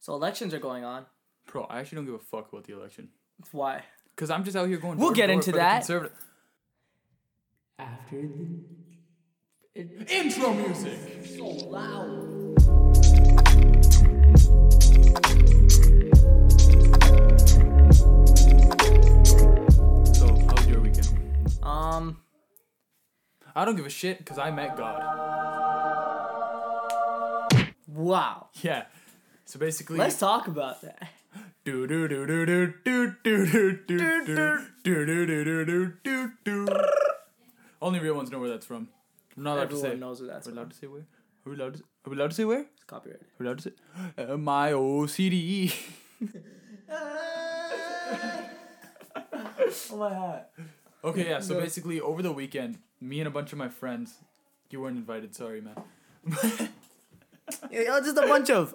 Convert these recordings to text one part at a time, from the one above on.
So elections are going on. Bro, I actually don't give a fuck about the election. Why? Because I'm just out here going. We'll get into that. After the intro music. So loud. So, how was your weekend? I don't give a shit because I met God. Wow. Yeah. So basically, Let's talk about that. do do do do do do do do do do do do do do do. Only real ones know where that's from. I'm not allowed to say. Everyone knows where that's Are we from. allowed to say where? Are we allowed to say where? It's copyrighted. Are we allowed to say MIOCDE? Oh my hat. Okay, yeah. So basically, over the weekend, me and a bunch of my friends. You weren't invited. Sorry, man. Yeah, just a bunch of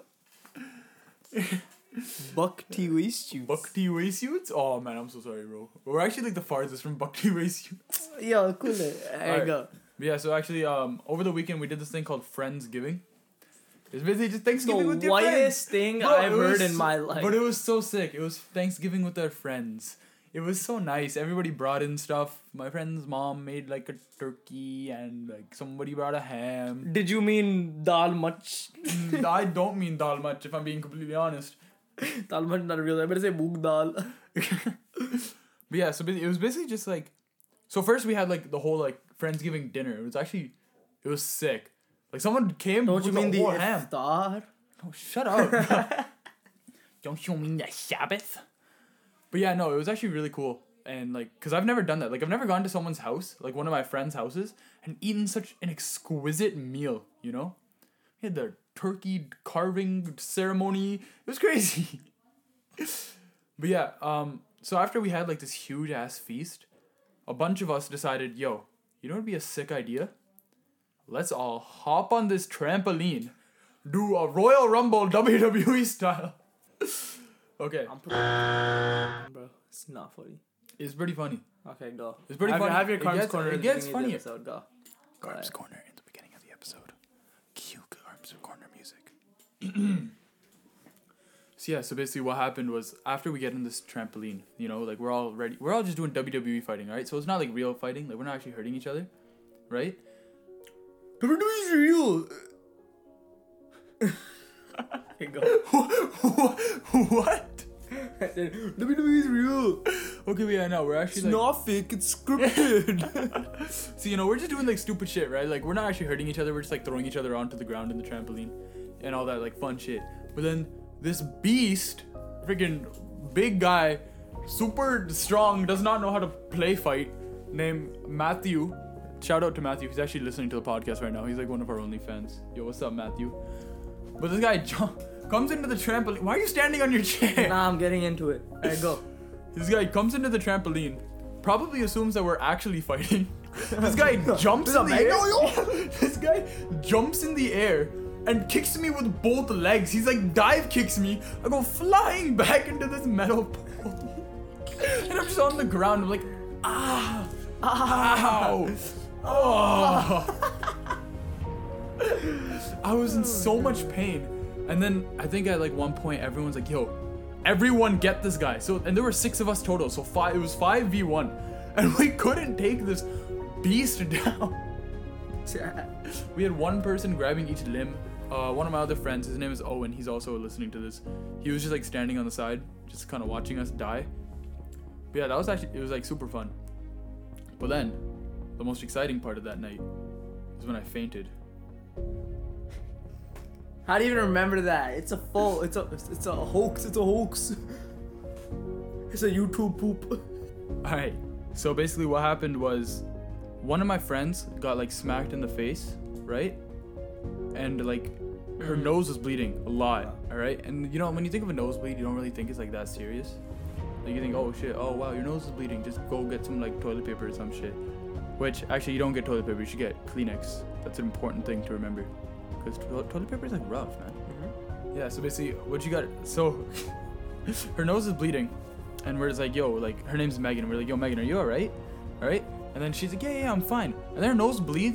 Buck T waste suits. Buck T waste suits? Oh man, I'm so sorry, bro. We're actually like the farthest from Buck T waste suits. Yo, cool it. There you go. Yeah, so actually, over the weekend we did this thing called Friendsgiving. It's basically just Thanksgiving with your friends. The whitest thing Bro, I've heard in my life. But it was so sick. It was Thanksgiving with our friends. It was so nice. Everybody brought in stuff. My friend's mom made like a turkey and like somebody brought a ham. Did you mean dal much? I don't mean dal much if I'm being completely honest. Dal much not real. I better say moong dal. But yeah, so it was basically just like, so first we had like the whole like Friendsgiving dinner. It was sick. Like someone came. Don't you mean the whole ham? iftar? Oh, shut up. Don't you mean the Sabbath? But yeah, no, it was actually really cool. And like, cause I've never done that. Like I've never gone to someone's house, like one of my friends' houses, and eaten such an exquisite meal, you know? We had the turkey carving ceremony. It was crazy. But yeah, so after we had like this huge ass feast, a bunch of us decided, yo, you know what would be a sick idea? Let's all hop on this trampoline, do a Royal Rumble WWE style. Okay. Bro, it's not funny. It's pretty funny. Okay, go. It's pretty funny. Have your It Carbs gets- Corner. it gets funnier. Go. Carbs Corner in the beginning of the episode. Cue Carbs Corner music. So yeah, so basically what happened was after we get in this trampoline, you know, like we're all ready. We're all just doing WWE fighting, right? So it's not like real fighting. Like we're not actually hurting each other, right? WWE is real. Okay, go. What? WWE is real. Okay, but yeah, no, we're actually It's like, not fake. It's scripted. so you know, we're just doing like stupid shit, right? Like we're not actually hurting each other. We're just like throwing each other onto the ground in the trampoline, and all that like fun shit. But then this beast, freaking big guy, super strong, does not know how to play fight, named Matthew. Shout out to Matthew. He's actually listening to the podcast right now. He's like one of our only fans. Yo, what's up, Matthew? But this guy comes into the trampoline. Why are you standing on your chair? Nah, I'm getting into it. Alright, go. This guy comes into the trampoline, probably assumes that we're actually fighting. This guy jumps in the air. This guy jumps in the air and kicks me with both legs. He's like dive kicks me. I go flying back into this metal pole. And I'm just on the ground. I'm like, ah, ow, oh. I was in so much pain. And then I think at like one point everyone's like, yo, everyone get this guy. So, and there were 6 of us total. So it was 5v1. And we couldn't take this beast down. We had one person grabbing each limb. One of my other friends, his name is Owen. He's also listening to this. He was just like standing on the side, just kind of watching us die. But yeah, it was like super fun. But then, the most exciting part of that night was when I fainted. How do you even remember that? It's a hoax. It's a hoax. It's a YouTube poop. Alright, so basically what happened was one of my friends got like smacked in the face, right? And like her nose was bleeding a lot, alright? And you know, when you think of a nosebleed, you don't really think it's like that serious. Like you think, oh shit, oh wow, your nose is bleeding, just go get some like toilet paper or some shit. Which actually you don't get toilet paper, you should get Kleenex. That's an important thing to remember. Because toilet paper is like rough, man. Mm-hmm. Yeah, so basically what you got, so her nose is bleeding. And we're just like, yo, like her name's Megan. We're like, yo, Megan, are you alright? Alright? And then she's like, yeah, I'm fine. And then her nose bleeds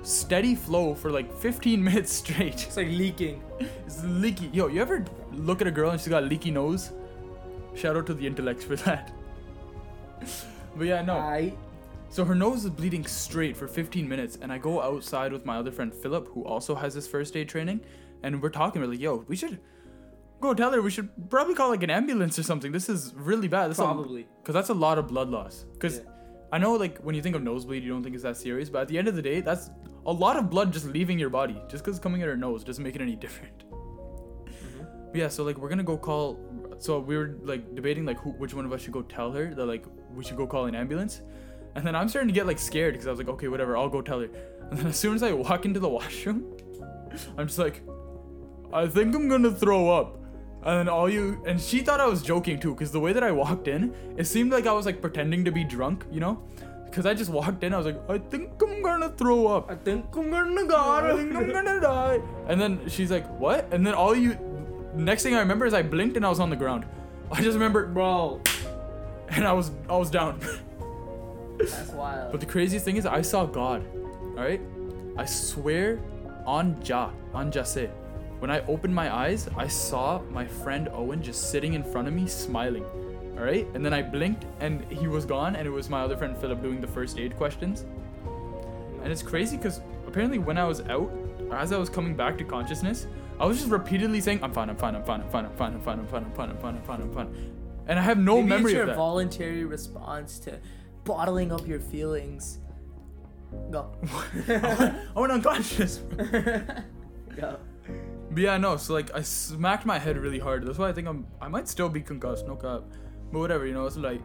steady flow for like 15 minutes straight. It's like leaking. It's leaky. Yo, you ever look at a girl and she's got a leaky nose? Shout out to the intellects for that. But yeah, no. So her nose is bleeding straight for 15 minutes, and I go outside with my other friend Philip, who also has this first aid training, and we're talking. We're like, yo, we should go tell her we should probably call like an ambulance or something. This is really bad. Probably. Because that's a lot of blood loss. Because I know like when you think of nosebleed, you don't think it's that serious, but at the end of the day, that's a lot of blood just leaving your body. Just because it's coming at her nose doesn't make it any different. But yeah, so like we're gonna go call. So we were like debating like which one of us should go tell her that like we should go call an ambulance. And then I'm starting to get like scared because I was like, okay, whatever, I'll go tell her. And then as soon as I walk into the washroom, I'm just like, I think I'm gonna throw up. And then and she thought I was joking too, because the way that I walked in, it seemed like I was like pretending to be drunk, you know? Because I just walked in, I was like, I think I'm gonna throw up. I think I'm gonna die. I think I'm gonna die. And then she's like, what? And then next thing I remember is I blinked and I was on the ground. I just remember, Bro. and I was down. That's wild. But the craziest thing is I saw God. Alright? I swear on Jase. When I opened my eyes, I saw my friend Owen just sitting in front of me smiling. Alright? And then I blinked and he was gone, and it was my other friend Philip doing the first aid questions. And it's crazy because apparently when I was out, or as I was coming back to consciousness, I was just repeatedly saying, I'm fine. And I have no Maybe memory it's your of that. voluntary response to bottling up your feelings. Go. I went unconscious. Go. But yeah, no, so like I smacked my head really hard. That's why I think I might still be concussed, no cap. But whatever, you know, it's like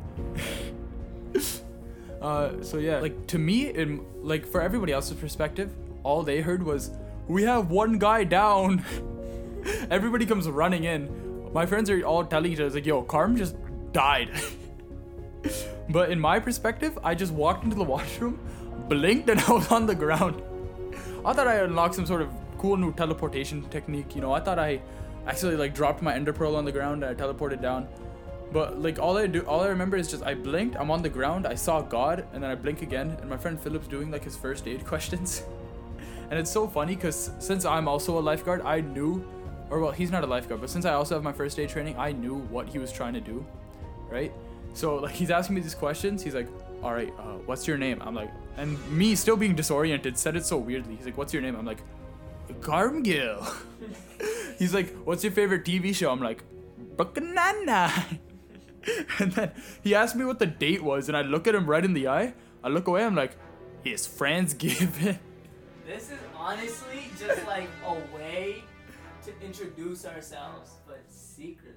so yeah, like to me, like for everybody else's perspective, all they heard was, we have one guy down. Everybody comes running in. My friends are all telling each other, like, yo, Carm just died. But in my perspective, I just walked into the washroom, blinked, and I was on the ground. I thought I unlocked some sort of cool new teleportation technique, you know. I thought I actually like dropped my ender pearl on the ground and I teleported down. But like all I remember is just I blinked, I'm on the ground, I saw God, and then I blink again, and my friend Philip's doing like his first aid questions. And it's so funny because since I'm also a lifeguard, I knew, or well, he's not a lifeguard, but since I also have my first aid training, I knew what he was trying to do, right? So like he's asking me these questions. He's like, all right, what's your name? I'm like, and me still being disoriented said it so weirdly. He's like, what's your name? I'm like, Carmgill. He's like, what's your favorite TV show? I'm like, Banana. And then he asked me what the date was, and I look at him right in the eye. I look away. I'm like, it's Friendsgiving. This is honestly just like a way to introduce ourselves, but secretly.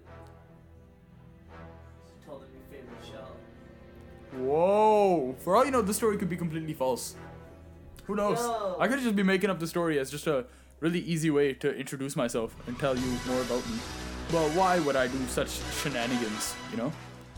Just told them your favorite show. Whoa. For all you know, this story could be completely false. Who knows? No. I could just be making up the story as just a really easy way to introduce myself and tell you more about me. But why would I do such shenanigans, you know?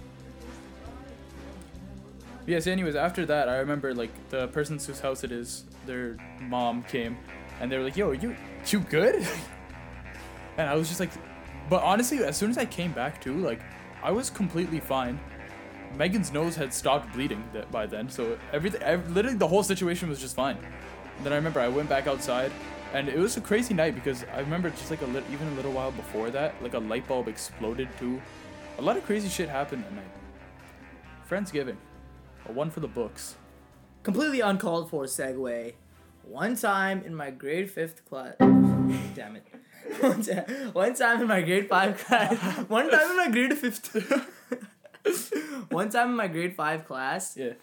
Yes, anyways, after that, I remember, like, the person whose house it is, their mom came, and they were like, yo, you good? And I was just like, but honestly, as soon as I came back too, like, I was completely fine. Megan's nose had stopped bleeding by then, so literally the whole situation was just fine. And then I remember I went back outside, and it was a crazy night because I remember just like even a little while before that, like a light bulb exploded too. A lot of crazy shit happened that night. Friendsgiving, a one for the books. Completely uncalled for segue. One time in my grade 5th class. Damn it. One time in my grade 5 class. One time in my grade 5th. One time in my grade 5 class. Yeah.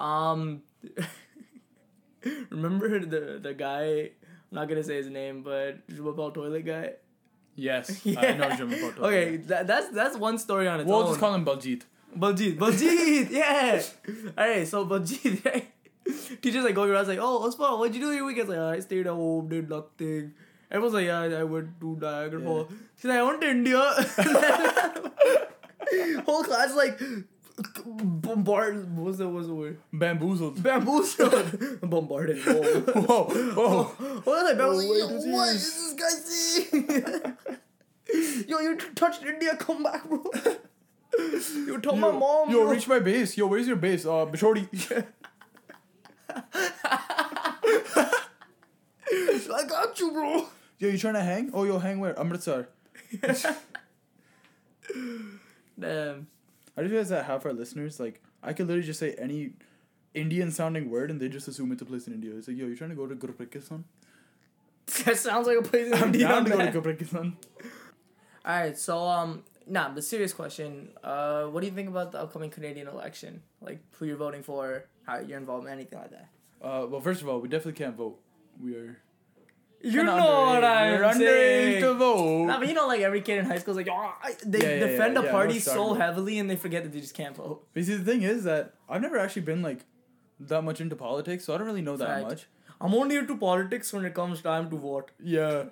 Remember the guy? I'm not gonna say his name, but Je m'appelle toilet guy. Yes. Yeah. I know Je m'appelle toilet. Okay, that's one story on its own. We'll just call him Baljit. Baljit, yeah. Alright, so Baljit, right? Teacher's like going around like, oh, what's fun? What'd you do your weekends? Like, I stayed at home, did nothing. Everyone's like, yeah, I went to Niagara Falls. She's like, I went to India. Whole class like bombarded. What's the word? Bamboozled. Bombarded. Whoa. What was I? What is this guy saying? Yo, you touched India. Come back, bro. You told my mom. Yo, reach my base. Yo, where's your base? Bishori. I got you, bro. Yo, you trying to hang? Oh, yo, hang where? Amritsar. Damn. I just realized that half our listeners, like, I could literally just say any Indian-sounding word and they just assume it's a place in India. It's like, yo, you trying to go to Gurprakistan? That sounds like a place in I'm India. down to go to man. Gurprakistan. Alright, so, the serious question. What do you think about the upcoming Canadian election? Like, who you're voting for, how you're involved, anything like that? Well, first of all, we definitely can't vote. We are... You kinda know what underage. We're I'm saying. underage to vote. Nah, but you know, like, every kid in high school is like, they Yeah, defend a yeah, party no, so sorry. heavily and they forget that they just can't vote. But see, the thing is that I've never actually been, like, that much into politics, so I don't really know that Fact. much. I'm only into politics when it comes time to vote. Yeah.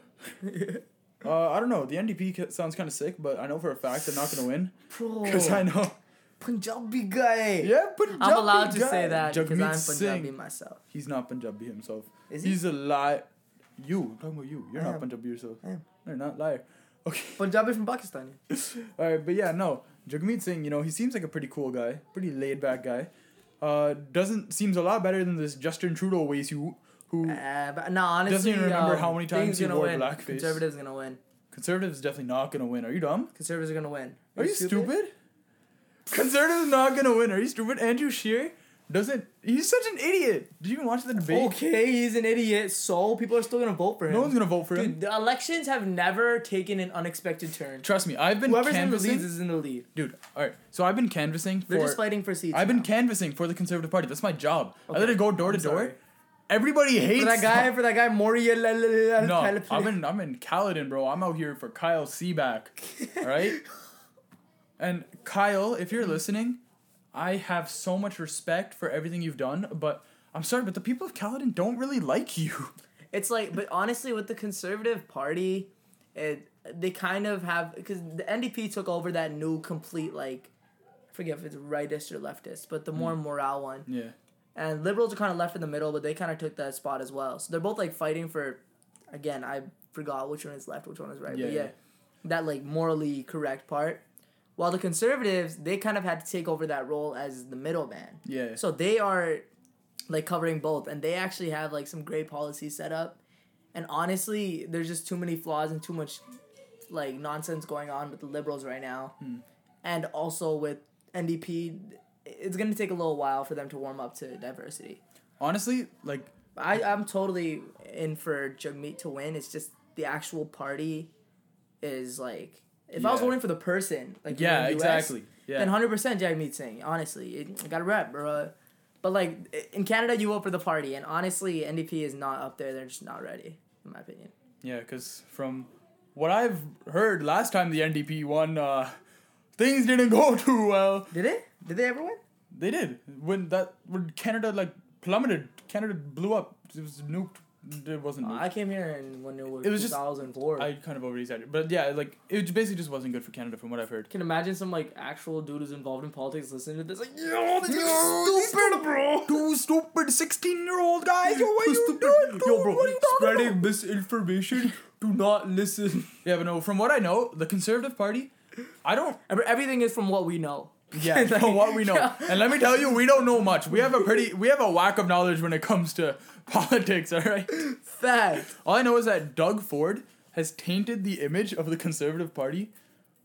I don't know. The NDP sounds kind of sick, but I know for a fact they're not going to win. Bro. Because I know. Punjabi guy. Yeah, Punjabi I'm allowed to guy. say that because Jagmeet I'm Punjabi Singh. myself. He's not Punjabi himself. Is he? He's a lie. You. I'm talking about you. You're I not am. Punjabi yourself. I am. No, you're not. Liar. Okay. Punjabi from Pakistan. Alright, but yeah, no. Jagmeet Singh, you know, he seems like a pretty cool guy. Pretty laid back guy. Seems a lot better than this Justin Trudeau ways who But no, honestly, doesn't even remember how many times thing's he gonna wore win. blackface. Conservatives gonna win. Conservatives definitely not gonna win. Are you dumb? Conservatives are gonna win. Are you stupid? Conservatives not gonna win. Are you stupid? Andrew Scheer he's such an idiot. Did you even watch the debate? Okay, he's an idiot, so people are still gonna vote for him. No one's gonna vote for him. Dude, the elections have never taken an unexpected turn. Trust me, I've been Whoever's in the canvassing. lead is in the lead. Dude, alright. So I've been canvassing They're for just fighting for seats. I've been now. canvassing for the Conservative Party. That's my job. I Okay. literally go door to I'm door. sorry. Everybody hates For that guy, Moriel. No, I'm in Caledon, bro. I'm out here for Kyle Seaback. Alright? And Kyle, if you're listening, I have so much respect for everything you've done, but I'm sorry, but the people of Caledon don't really like you. It's like, but honestly, with the Conservative Party, they kind of have, because the NDP took over that new complete, like, I forget if it's rightist or leftist, but the more morale one. Yeah. And Liberals are kind of left in the middle, but they kind of took that spot as well. So they're both, like, fighting for, again, I forgot which one is left, which one is right. But yeah, that, like, morally correct part. While the Conservatives, they kind of had to take over that role as the middleman. Yeah. So they are, like, covering both. And they actually have, like, some great policies set up. And honestly, there's just too many flaws and too much, like, nonsense going on with the Liberals right now. And also with NDP, it's going to take a little while for them to warm up to diversity. Honestly, like... I'm totally in for Jagmeet to win. It's just the actual party is, like... If I was voting for the person, like, yeah, in the US, exactly. Yeah. then 100% Jagmeet Singh, honestly. It got a rep, bro. But, like, in Canada, you vote for the party. And honestly, NDP is not up there. They're just not ready, in my opinion. Yeah, because from what I've heard, last time the NDP won, things didn't go too well. Did it? Did they ever win? They did. When Canada, like, plummeted. Canada blew up. It was nuked. It wasn't nuked. I came here and when it was just 2004. I kind of over-exaggerated. But yeah, like, it basically just wasn't good for Canada from what I've heard. Can imagine some, like, actual dude who's involved in politics listening to this, like, yo, this is stupid, bro. Two stupid 16-year-old guys. Yo, what are you Stupid. doing? Yo, bro, What are you talking spreading about? misinformation. Do not listen. Yeah, but no, from what I know, the Conservative Party, I don't... Everything is from what we know. Yeah, from what we know. Yeah. And let me tell you, we don't know much. We have a whack of knowledge when it comes to politics, alright? Fact. All I know is that Doug Ford has tainted the image of the Conservative Party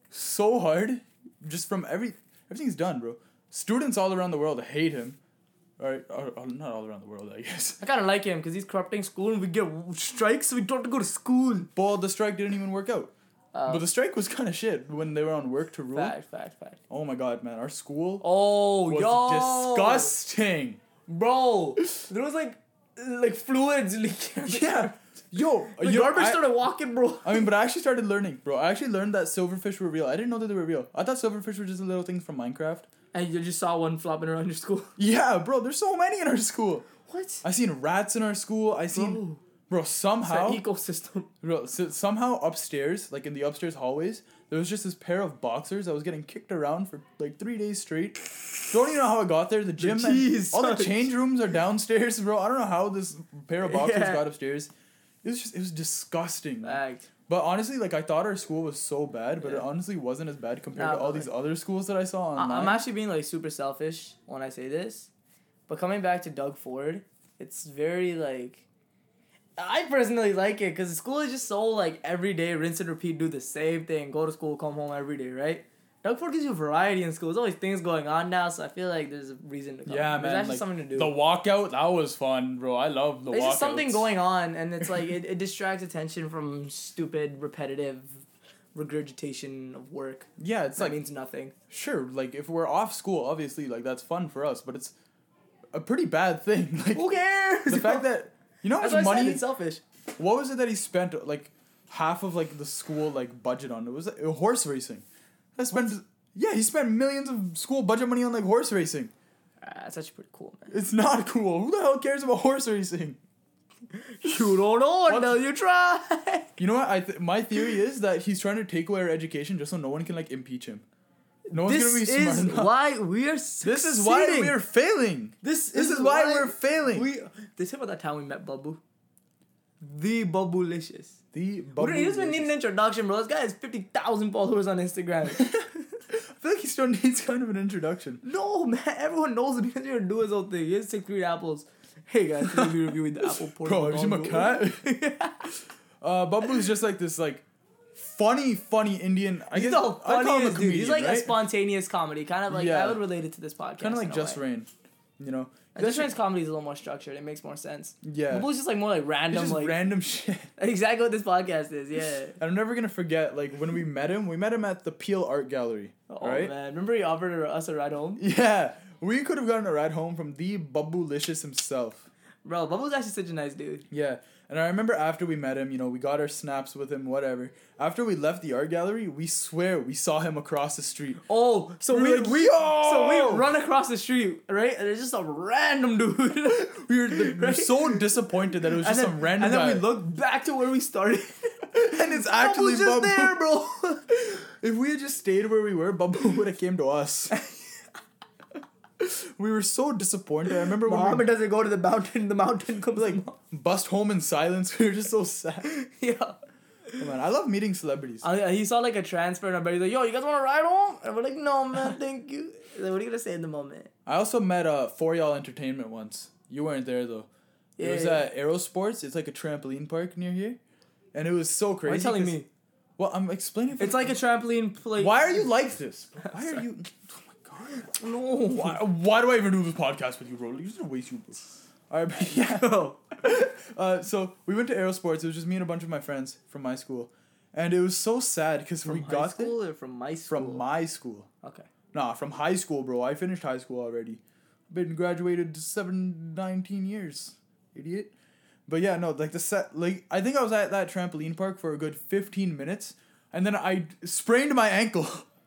so hard, just from everything's done, bro. Students all around the world hate him. Alright, not all around the world, I guess. I kind of like him because he's corrupting school and we get strikes so we don't have to go to school. But the strike didn't even work out. But the strike was kind of shit when they were on work to rule. Fact. Oh my god, man. Our school Oh, was disgusting. Bro, there was like fluids leaking. Yeah. Yo, The garbage started walking, bro. I mean, but I actually started learning, bro. I actually learned that silverfish were real. I didn't know that they were real. I thought silverfish were just little things from Minecraft. And you just saw one flopping around your school. Yeah, bro. There's so many in our school. What? I seen rats in our school. Bro, somehow, It's an ecosystem. bro, somehow upstairs, like in the upstairs hallways, there was just this pair of boxers that was getting kicked around for like 3 days straight. Don't even know how it got there. The gym, all the change rooms are downstairs, bro. I don't know how this pair of boxers got upstairs. It was disgusting. Fact. But honestly, like, I thought our school was so bad, but it honestly wasn't as bad compared to all these other schools that I saw online. I'm actually being, like, super selfish when I say this. But coming back to Doug Ford, it's very, like... I personally like it because school is just so like every day, rinse and repeat, do the same thing, go to school, come home every day, right? Doug Ford gives you variety in school. There's always things going on now, so I feel like there's a reason to come. Yeah, There's man. actually Like, something to do. the walkout, that was fun, bro. I love the walkout. There's just something going on, and it's like it distracts attention from stupid, repetitive regurgitation of work. Yeah, it's That like, means nothing. sure, like, if we're off school, obviously, like, that's fun for us, but it's a pretty bad thing. Like, Who cares? the fact that, you know how That's much why I said money, it's selfish. what was it that he spent, like, half of, like, the school, like, budget on? It was horse racing. He spent millions of school budget money on, like, horse racing. That's actually pretty cool, man. It's not cool. Who the hell cares about horse racing? You don't know until you try. You know what? My theory is that he's trying to take away our education just so no one can, like, impeach him. No one's gonna be This smart is enough. why we are succeeding. This is why we're failing. This is why we're failing. They say about that time we met Babu. The Babulicious. The He doesn't even need an introduction, bro. This guy has 50,000 followers on Instagram. I feel like he still needs kind of an introduction. No, man. Everyone knows him because he's gonna do his own thing. He has 6 green apples. Hey, guys. Today we're reviewing the apple porter. Bro, is him a cat? Babu's just like this, like, funny Indian. He's the funniest dude. He's like right? a spontaneous comedy. Kind of like, Yeah. I would relate it to this podcast. Kind of like Just Rain, you know? Just Rain's comedy is a little more structured. It makes more sense. Yeah. Babu's just like more like It's random, just like random shit. exactly what this podcast is. Yeah. And I'm never gonna forget, like, when we met him at the Peel Art Gallery. Oh right? man, remember he offered us a ride home? Yeah. We could have gotten a ride home from the Babulicious himself. Bro, Babu's actually such a nice dude. Yeah. And I remember after we met him, you know, we got our snaps with him, whatever. After we left the art gallery, we swear we saw him across the street. Oh, so we run across the street, right? And it's just a random dude. We were so disappointed that it was just some random guy. And then we look back to where we started. And it's actually Babu's just Babu. there, bro. If we had just stayed where we were, Babu would have came to us. We were so disappointed. I remember when Muhammad doesn't go to the mountain comes like bust home in silence. We were just so sad. yeah. Oh, man, I love meeting celebrities. He saw like a transfer and our buddy's like, yo, you guys want to ride home? And we're like, no, man, thank you. He's like, what are you going to say in the moment? I also met For Y'all Entertainment once. You weren't there though. Yeah, it was at Aerosports. It's like a trampoline park near here. And it was so crazy. Why are you telling me? Well, I'm explaining. It's like a trampoline place. Why are you like this? Why are you... No. Why do I even do this podcast with you, bro? You're just gonna waste you, bro. Alright, but yeah. So we went to Aerosports. It was just me and a bunch of my friends from my school. And it was so sad because we got there. Or from my school? From my school. Okay. Nah, from high school, bro. I finished high school already. Been graduated 19 years. Idiot. But yeah, no, like I think I was at that trampoline park for a good 15 minutes. And then I sprained my ankle.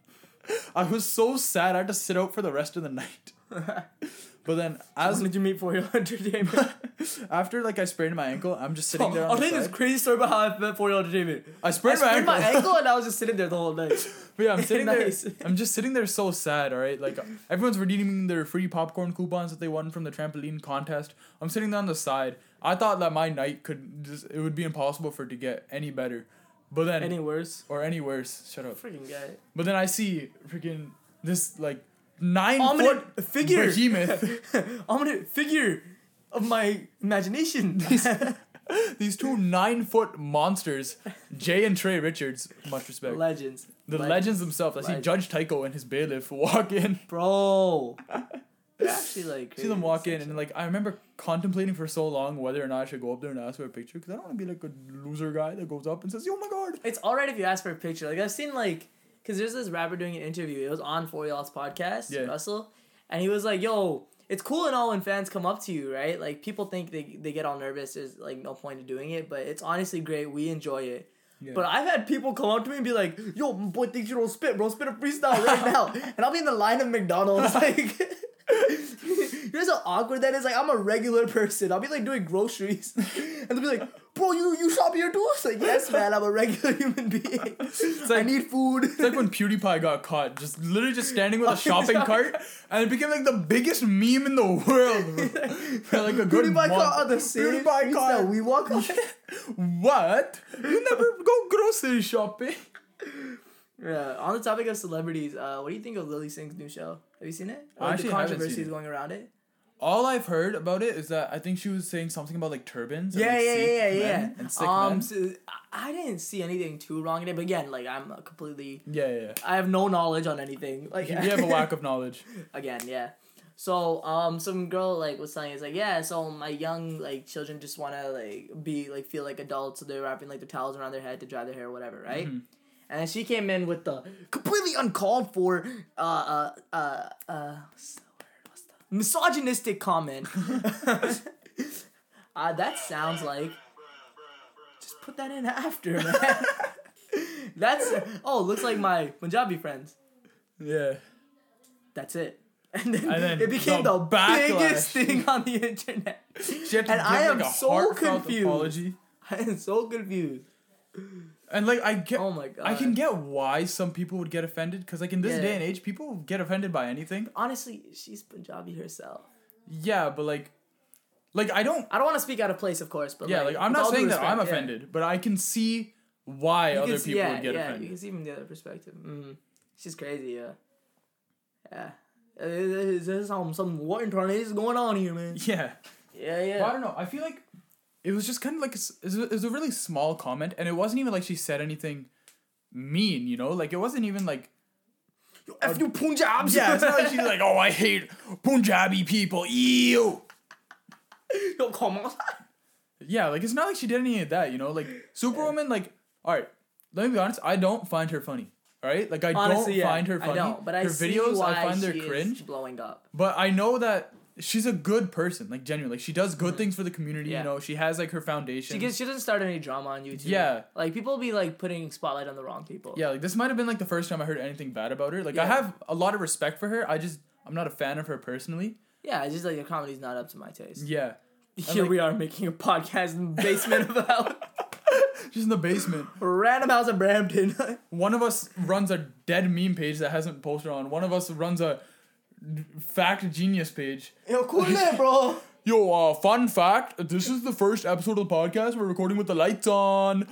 I was so sad. I had to sit out for the rest of the night. But then, When did you meet For Your Entertainment? after I sprained my ankle, I'm just sitting there. I'll tell you this crazy story about how I met For Your Entertainment. I sprained my ankle and I was just sitting there the whole night. But yeah, I'm sitting Nice. there. I'm just sitting there so sad. All right, like everyone's redeeming their free popcorn coupons that they won from the trampoline contest. I'm sitting there on the side. I thought that my night it would be impossible for it to get any better. But then Any worse? any worse. Shut up. Freaking guy. But then I see freaking this 9-foot figure. behemoth. Ominous figure of my imagination. These two 9-foot monsters, Jay and Trey Richards, much respect. Legends. The legends themselves. I see Judge Tycho and his bailiff walk in. Bro. They're actually like See them walk in and I remember contemplating for so long whether or not I should go up there and ask for a picture because I don't want to be like a loser guy that goes up and says, "Oh my god." It's alright if you ask for a picture. Like I've seen because there's this rapper doing an interview. It was on For Y'all's podcast, Russell, and he was like, "Yo, it's cool and all when fans come up to you, right? Like people think they get all nervous. There's like no point in doing it, but it's honestly great. We enjoy it." Yeah. But I've had people come up to me and be like, "Yo, my boy thinks you don't spit, bro. Spit a freestyle right now." And I'll be in the line of McDonald's like. You know how awkward that is? Like, I'm a regular person. I'll be, doing groceries. And they'll be like, bro, you shop here too? It's like, yes, man, I'm a regular human being. I need food. It's like when PewDiePie got caught. Literally just standing with a shopping cart. And it became, the biggest meme in the world. Bro. Like a good PewDiePie caught on the same PewDiePie caught. We walk on. What? You never go grocery shopping. Yeah, on the topic of celebrities, what do you think of Lily Singh's new show? Have you seen it? I actually the haven't controversies seen it. going around it. all I've heard about it is that I think she was saying something about like turbans. Yeah, and, like, yeah, Sikh yeah, men yeah. And sick men. So I didn't see anything too wrong in it, but again, like I'm completely. Yeah. I have no knowledge on anything. Like You have a lack of knowledge. Again, yeah. So some girl like was telling us like, yeah, so my young like children just wanna like be like feel like adults, so they're wrapping like their towels around their head to dry their hair or whatever, right? Mm-hmm. And then she came in with the completely uncalled for misogynistic comment. That sounds like just put that in after, man. That's looks like my Punjabi friends. Yeah. That's it. And then it the became the biggest thing on the internet. And I am so confused. Apology. I am so confused. And like I get, oh my god, I can get why some people would get offended because like in this day and age, people get offended by anything. Honestly, she's Punjabi herself. Yeah, but like I don't want to speak out of place, of course, but yeah, like I'm not saying that I'm offended, but I can see why other people would get offended. You can see from the other perspective. She's crazy, yeah. There's what internet is going on here, man. Yeah. Yeah. Well, I don't know. I feel like it was just kind of like it was a really small comment, and it wasn't even like she said anything mean, you know? Like it wasn't even like F you Punjabs. Yeah, it's not like she's like, oh, I hate Punjabi people. Ew. Yo, come on. Yeah, like it's not like she did any of that, you know? Like Superwoman, like, all right, let me be honest, I don't find her funny. All right, like honestly, don't find her funny. I don't, but her videos, I find they're cringe. Blowing up. But I know that she's a good person, like genuinely. Like she does good things for the community. You know, she has like her foundation. She doesn't start any drama on YouTube. Yeah, like people be like putting spotlight on the wrong people. Yeah, like this might have been like the first time I heard anything bad about her. Like I have a lot of respect for her. I'm not a fan of her personally. Yeah, it's just like the comedy's not up to my taste. Yeah. Here we are making a podcast in the basement about. Just in the basement. Random house in Brampton. One of us runs a dead meme page that hasn't posted on. One of us runs a fact genius page. Yo, cool man, bro. Yo, fun fact. This is the first episode of the podcast. We're recording with the lights on.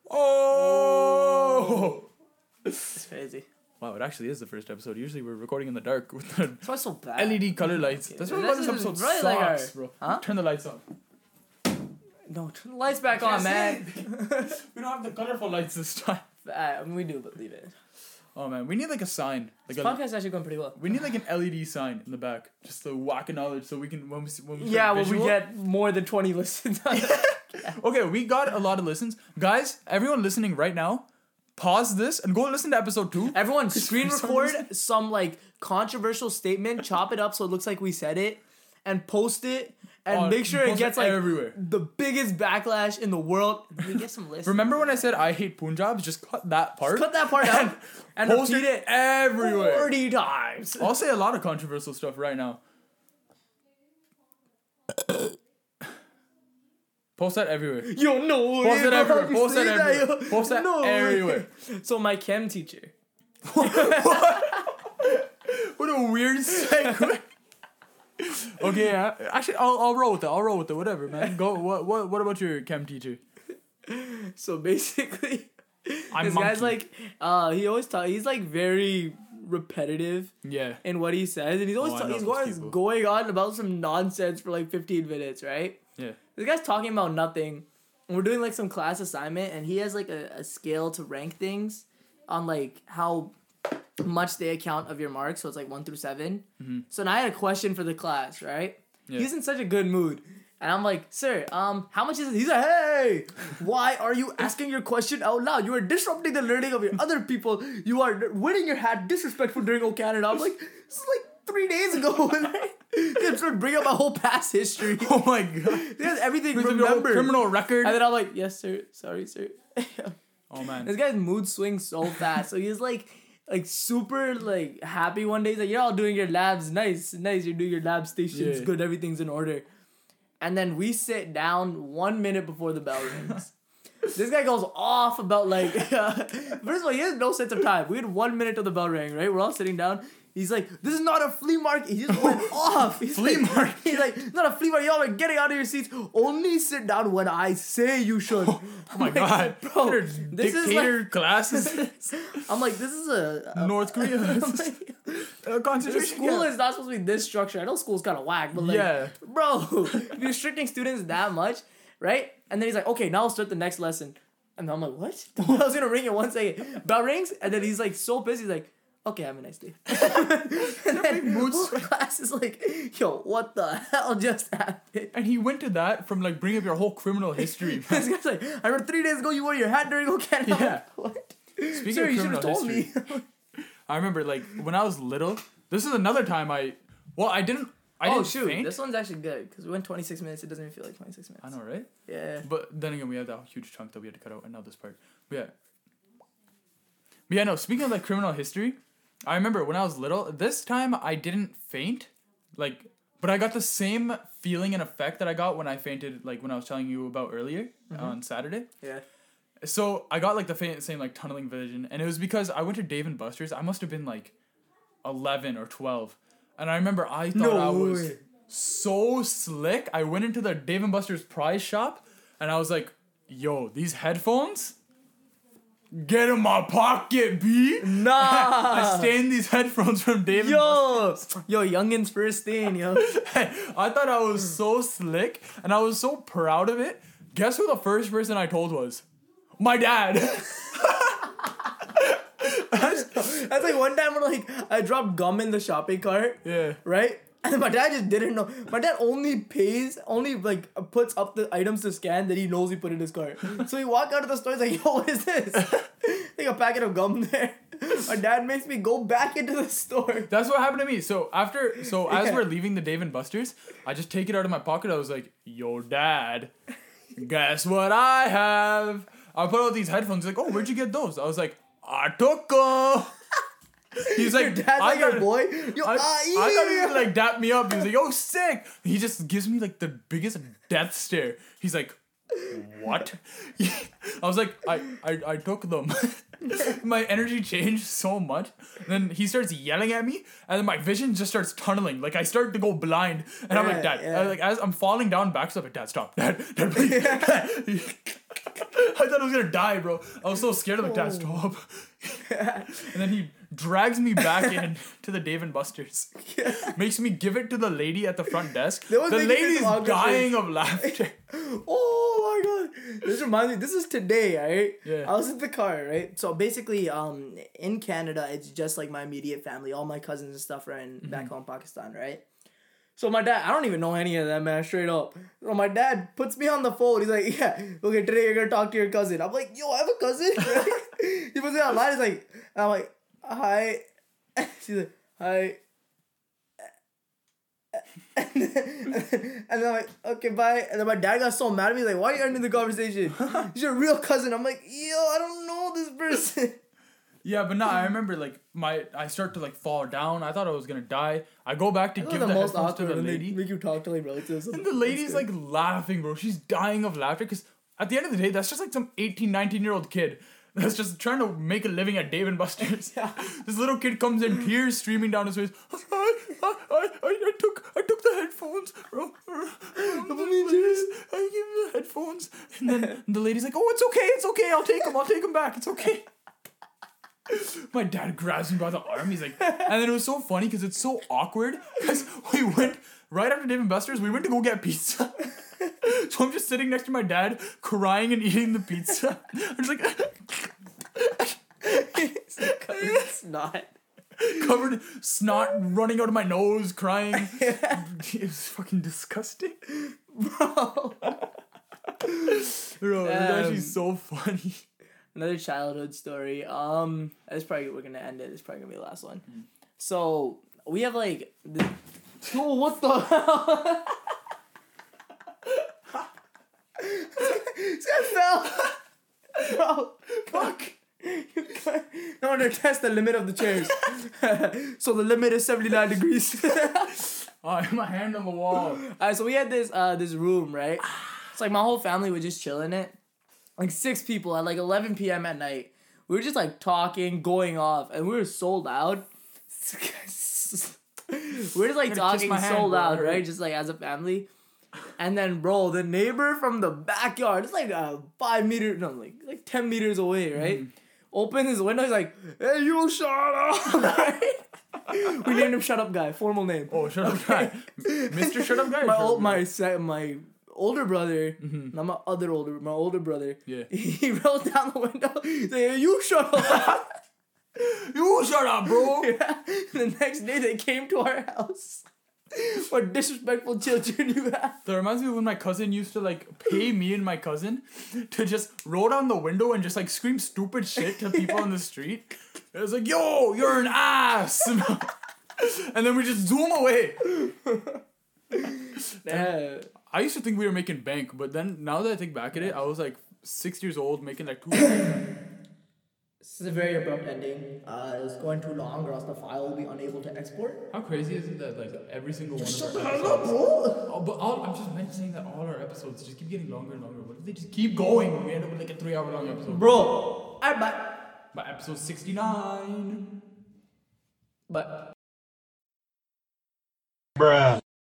Oh! It's crazy. Wow, it actually is the first episode. Usually we're recording in the dark with the that's why so bad. LED color lights. That's why this episode sucks, like bro. Huh? Turn the lights on. No, turn the lights back on, man. We don't have the colorful lights this time. I mean, we do, but leave it. Oh man, we need like a sign. Like this podcast's actually going pretty well. We need like an LED sign in the back, just to whack a knowledge, so we can when we get more than 20 listens. Okay, we got a lot of listens, guys. Everyone listening right now, pause this and go listen to episode 2. Everyone, screen record some like controversial statement, chop it up so it looks like we said it, and post it. And make sure it gets like everywhere. The biggest backlash in the world. We get some listeners. Remember when I said I hate Punjabs? Just cut that part. Just cut that part out and post repeat it everywhere 40 times. I'll say a lot of controversial stuff right now. Post that everywhere. Yo, no. Post it everywhere. Post that everywhere. Post that everywhere. So my chem teacher. What a weird segue. Okay, actually, I'll roll with it. Whatever, man. Go. What about your chem teacher? So basically, this guy's like, he always he's like very repetitive. Yeah. In what he says, and he's always going on about some nonsense for like 15 minutes, right? Yeah. This guy's talking about nothing. And we're doing like some class assignment, and he has like a scale to rank things on like how much they account of your marks, so it's like 1 through 7. Mm-hmm. So now I had a question for the class, right? Yeah. He's in such a good mood. And I'm like, sir, how much is it? He's like, hey, why are you asking your question out loud? You are disrupting the learning of your other people. You are wearing your hat disrespectful during O Canada. I'm like, this is like 3 days ago. He started bringing up my whole past history. Oh my god. He has everything remembered. Criminal record. And then I'm like, yes, sir. Sorry, sir. Oh man. This guy's mood swings so fast. So he's like super like happy one day. He's like, you're all doing your labs. Nice. You're doing your lab stations. Good. Everything's in order. And then we sit down 1 minute before the bell rings. This guy goes off about like, first of all, he has no sense of time. We had 1 minute till the bell rang, right? We're all sitting down. He's like, this is not a flea market. He just went off. Flea market. He's like, it's not a flea market. Y'all are getting out of your seats. Only sit down when I say you should. Oh my god. Bro, this dictator is like, classes. I'm like, this is a North Korea. concentration School camp. is not supposed to be this structured. I know school's kind of whack, but like, Yeah. bro, if you're restricting students that much, right? And then he's like, okay, now I'll start the next lesson. And I'm like, what? I was gonna ring it 1 second. Bell rings, and then he's like so pissed. He's like, okay, have a nice day. And then mood whole swings. class is like, yo, what the hell just happened? And he went to that from like bringing up your whole criminal history. This guy's like, I remember 3 days ago you wore your hat during Canada. I'm Yeah. like, what? Speaking Sir, of you should have criminal told history, me. I remember like when I was little. This is another time I didn't Oh shoot, faint. this one's actually good because we went 26 minutes. It doesn't even feel like 26 minutes. I know, right? Yeah. But then again, we had that huge chunk that we had to cut out, and now this part. But yeah, no. Speaking of like criminal history, I remember when I was little. This time I didn't faint, like, but I got the same feeling and effect that I got when I fainted, like when I was telling you about earlier on Saturday. Yeah. So I got like the same like tunneling vision, and it was because I went to Dave and Buster's. I must have been like 11 or 12, and I remember I thought I was so slick. I went into the Dave and Buster's prize shop, and I was like, "Yo, these headphones, get in my pocket, B." Nah. I stained these headphones from Dave and Buster's. Yo, youngins first thing, yo. I thought I was so slick, and I was so proud of it. Guess who the first person I told was? My dad. That's like one time when like I dropped gum in the shopping cart. Yeah. Right? And my dad just didn't know. My dad only puts up the items to scan that he knows he put in his cart. So he walked out of the store, he's like, yo, what is this? Like a packet of gum there. My dad makes me go back into the store. That's what happened to me. So as we're leaving the Dave and Buster's, I just take it out of my pocket. I was like, "Yo, Dad, guess what I have?" I put out these headphones. He's like, "Oh, where'd you get those?" I was like, "I took them." He's like, Your dad's like your boy. Yo, I thought he yeah. would like dap me up. He was like, "Yo, sick." He just gives me like the biggest death stare. He's like, "What?" I was like, I took them. My energy changed so much. And then he starts yelling at me, and then my vision just starts tunneling. Like I start to go blind, and I'm like, "Dad," as I'm falling down backstep, like, "Dad, stop, Dad, please." I thought I was gonna die, bro. I was so scared. I'm like, "Dad, stop." And then he drags me back in to the Dave and Buster's. Makes me give it to the lady at the front desk. The lady's dying of laughter. Oh my god. This reminds me, this is today, right? Yeah. I was in the car, right? So basically, in Canada, it's just like my immediate family. All my cousins and stuff are in back home Pakistan, right? So my dad, I don't even know any of them, man, straight up. So my dad puts me on the phone. He's like, yeah, okay, today you're gonna talk to your cousin. I'm like, yo, I have a cousin. He puts it online. He's like, and I'm like, hi. She's like, hi. And then I'm like, okay, bye. And then my dad got so mad at me. He's like, why are you ending the conversation? He's your real cousin. I'm like, yo, I don't know this person. Yeah, but no, I remember like I start to like fall down. I thought I was gonna die. I go back to give the headphones to the lady. Make you talk to like relatives. And the lady's like laughing, bro. She's dying of laughter because at the end of the day, that's just like some 18, 19-year-old kid that's just trying to make a living at Dave and Buster's. Yeah. This little kid comes in, tears streaming down his face. I took the headphones, bro. I gave him the headphones. And then the lady's like, "Oh, it's okay. I'll take them back. It's okay." My dad grabs me by the arm. He's like, and then it was so funny because it's so awkward because we went right after Dave and Buster's. We went to go get pizza. So I'm just sitting next to my dad, crying and eating the pizza. I'm just like, covered in snot running out of my nose, crying. It was fucking disgusting, Bro. Bro, it was actually so funny. Another childhood story. That's probably we're gonna end it. It's probably gonna be the last one. So we have like, oh, what the hell? This guy fell. Bro, fuck. No wonder test the limit of the chairs. So the limit is 79 degrees. I have my hand on the wall. Alright, so we had this room, right? It's like my whole family would just chill in it. Like 6 people at like 11 p.m. at night. We were just like talking, going off, and we were so loud. We're just like talking so loud, right? Just like as a family. And then, bro, the neighbor from the backyard, it's like 5 meters, no, like 10 meters away, right? Open his window, he's like, "Hey, you shut up!" Right? We named him Shut Up Guy. Formal name. Oh, shut up, guy. Mr. Shut Up Guy. or My Shut Up old, Guy? my older brother, not my older brother. Yeah. He rolled down the window, saying, "You shut up." You shut up, bro. Yeah. The next day they came to our house. What disrespectful children you have. That reminds me of when my cousin used to like pay me and my cousin to just roll down the window and just like scream stupid shit to people on the street. It was like, "Yo, you're an ass," and then we just zoom away. Yeah. I used to think we were making bank, but then now that I think back at it, I was like 6 years old making like $2. This is a very abrupt ending. It's going too long, or else the file will be unable to export. How crazy is it that like every single one Shut of the our hell up, episodes... bro! Oh, but I'm just mentioning that all our episodes just keep getting longer and longer. What if they just keep going? We end up with like a 3 hour long episode. Bro, I bet. By episode 69. But. Bruh.